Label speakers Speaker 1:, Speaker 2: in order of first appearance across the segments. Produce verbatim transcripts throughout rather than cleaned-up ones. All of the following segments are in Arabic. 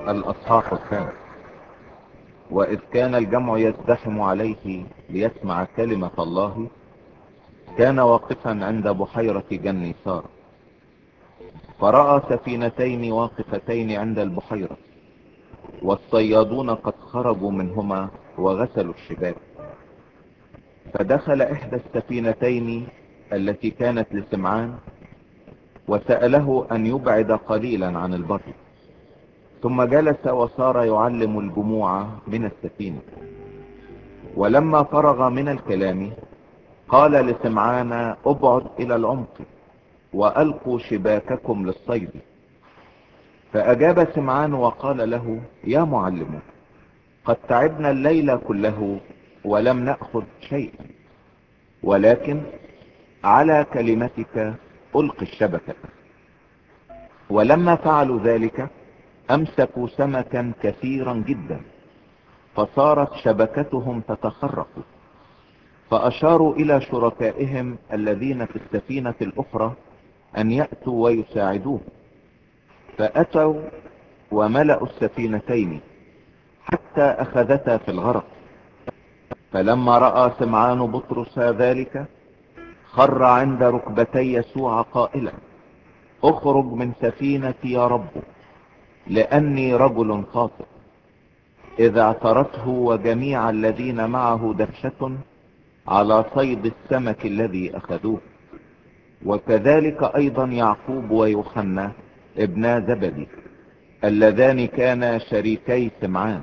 Speaker 1: الأصحاح الخامس. وإذ كان الجمع يزدحم عليه ليسمع كلمة الله، كان واقفا عند بحيرة جنيسار، فرأى سفينتين واقفتين عند البحيرة، والصيادون قد خرجوا منهما وغسلوا الشباك. فدخل إحدى السفينتين التي كانت لسمعان، وسأله أن يبعد قليلا عن البر، ثم جلس وصار يعلم الجموع من السفينة. ولما فرغ من الكلام قال لسمعان: ابعد إلى العمق وألقوا شباككم للصيد. فأجاب سمعان وقال له: يا معلم، قد تعبنا الليل كله ولم نأخذ شيئا، ولكن على كلمتك ألقي الشبكة. ولما فعلوا ذلك أمسكوا سمكا كثيرا جدا، فصارت شبكتهم تتخرق. فأشاروا إلى شركائهم الذين في السفينة الأخرى أن يأتوا ويساعدوه، فأتوا وملأوا السفينتين حتى أخذتا في الغرق. فلما رأى سمعان بطرس ذلك خر عند ركبتي يسوع قائلا: اخرج من سفينتي يا رب، لأني رجل خاطئ. إذا اعترته وجميع الذين معه دهشة على صيد السمك الذي أخذوه. وكذلك أيضا يعقوب ويوحنا ابنا زبدي اللذان كانا شريكي سمعان.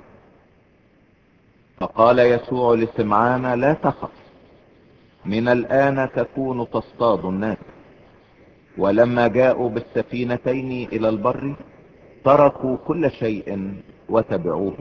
Speaker 1: فقال يسوع لسمعان: لا تخف، من الآن تكون تصطاد الناس. ولما جاءوا بالسفينتين إلى البر تركوا كل شيء وتبعوه.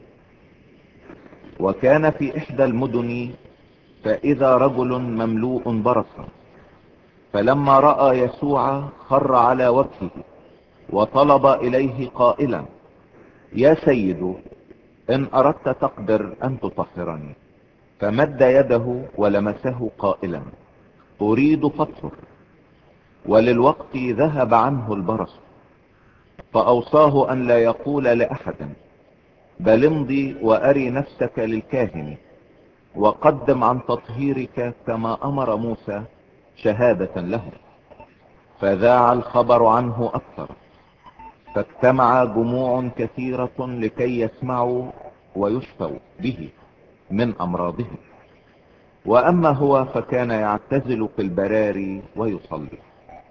Speaker 1: وكان في إحدى المدن فإذا رجل مملوء برصا، فلما رأى يسوع خر على وجهه وطلب إليه قائلا: يا سيد، إن أردت تقدر أن تطهرني. فمد يده ولمسه قائلا: أريد فاطهر. وللوقت ذهب عنه البرص. فأوصاه أن لا يقول لأحد، بل امضي وأري نفسك للكاهن، وقدم عن تطهيرك كما أمر موسى شهادة له. فذاع الخبر عنه أكثر، فاجتمع جموع كثيرة لكي يسمعوا ويشفوا به من أمراضهم. وأما هو فكان يعتزل في البراري ويصلي.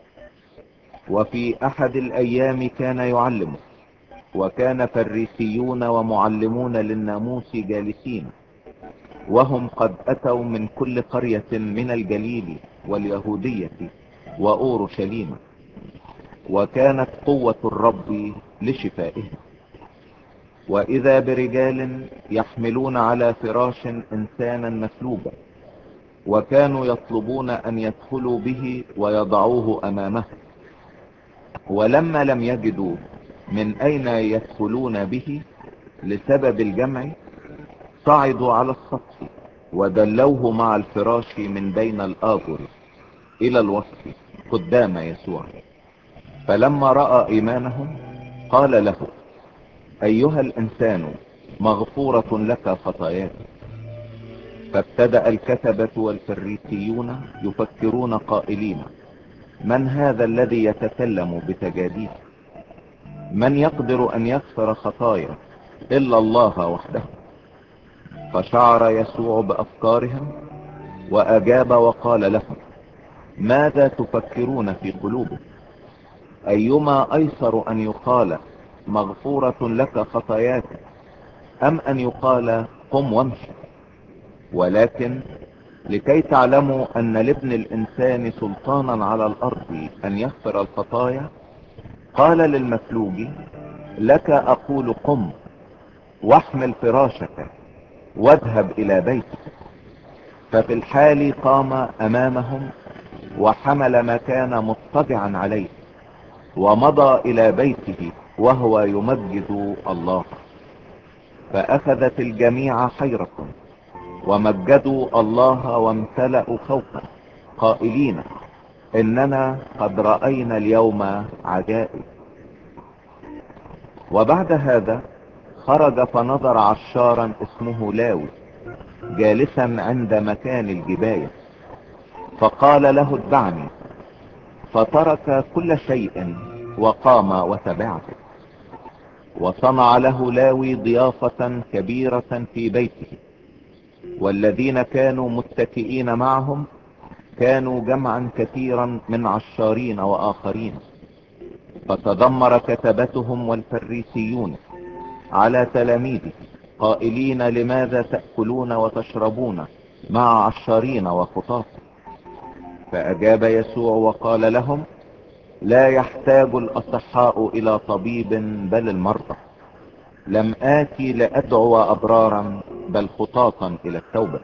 Speaker 1: وفي أحد الأيام كان يعلم، وكان فريسيون ومعلمون للناموس جالسين، وهم قد أتوا من كل قرية من الجليل واليهودية وأورشليم، وكانت قوة الرب لشفائهم. وإذا برجال يحملون على فراش إنسانا مسلوبا، وكانوا يطلبون أن يدخلوا به ويضعوه أمامه. ولما لم يجدوا من أين يدخلون به لسبب الجمع، صعدوا على السطح ودلوه مع الفراش من بين الآجر إلى الوسط قدام يسوع. فلما رأى إيمانهم قال له: أيها الإنسان، مغفورة لك خطاياك. فابتدأ الكتبة والفريسيون يفكرون قائلين: من هذا الذي يتكلم بتجاديف؟ من يقدر أن يغفر خطايا إلا الله وحده؟ فشعر يسوع بأفكارهم وأجاب وقال لهم: ماذا تفكرون في قلوبكم؟ أيما أيسر أن يقال مغفورة لك خطاياك، أم أن يقال قم وامشي؟ ولكن لكي تعلموا أن لابن الإنسان سلطانا على الأرض أن يغفر الخطايا، قال للمفلوج: لك أقول قم واحمل فراشك واذهب إلى بيتك. ففي الحال قام أمامهم وحمل ما كان مضطجعا عليه ومضى إلى بيته وهو يمجد الله. فأخذت الجميع حيرة ومجدوا الله وامتلأوا خوفا قائلين: إننا قد رأينا اليوم عجائب. وبعد هذا خرج فنظر عشارا اسمه لاوي جالسا عند مكان الجباية، فقال له اتبعني، فترك كل شيء وقام وتبعته. وصنع له لاوي ضيافة كبيرة في بيته، والذين كانوا متكئين معهم كانوا جمعا كثيرا من عشارين واخرين. فتذمر كتبتهم والفريسيون على تلاميذه قائلين لماذا تأكلون وتشربون مع عشارين وخطاة؟ فأجاب يسوع وقال لهم لا يحتاج الأصحاء إلى طبيب بل المرضى. لم آتي لأدعو أبرارا بل خطاة إلى التوبة.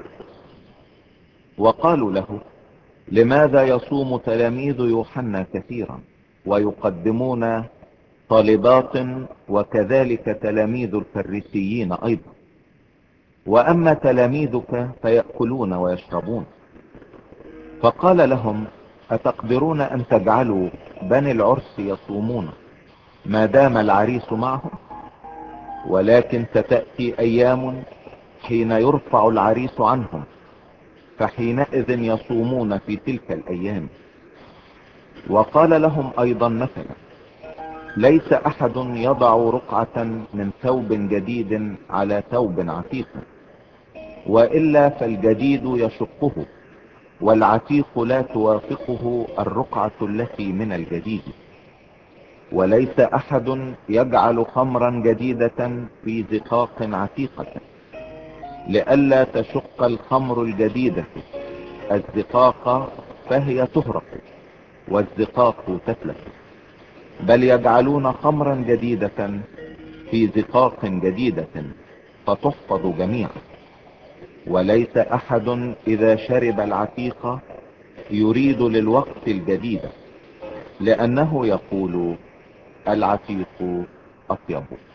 Speaker 1: وقالوا له لماذا يصوم تلاميذ يوحنا كثيرا ويقدمون طالبات وكذلك تلاميذ الفريسيين أيضا، وأما تلاميذك فيأكلون ويشربون؟ فقال لهم أتقدرون أن تجعلوا بني العرس يصومون ما دام العريس معهم؟ ولكن ستأتي أيام حين يرفع العريس عنهم، فحينئذ يصومون في تلك الأيام. وقال لهم أيضا مثلا ليس أحد يضع رقعة من ثوب جديد على ثوب عتيق، وإلا فالجديد يشقه والعتيق لا توافقه الرقعة التي من الجديد. وليس أحد يجعل خمرا جديدة في زقاق عتيقة، لئلا تشق الخمر الجديدة الزقاق فهي تهرق والزقاق تتلف، بل يجعلون خمرا جديدة في زقاق جديدة فتحفظ جميعا. وليس أحد إذا شرب العتيق يريد للوقت الجديد، لأنه يقول العتيق أطيب.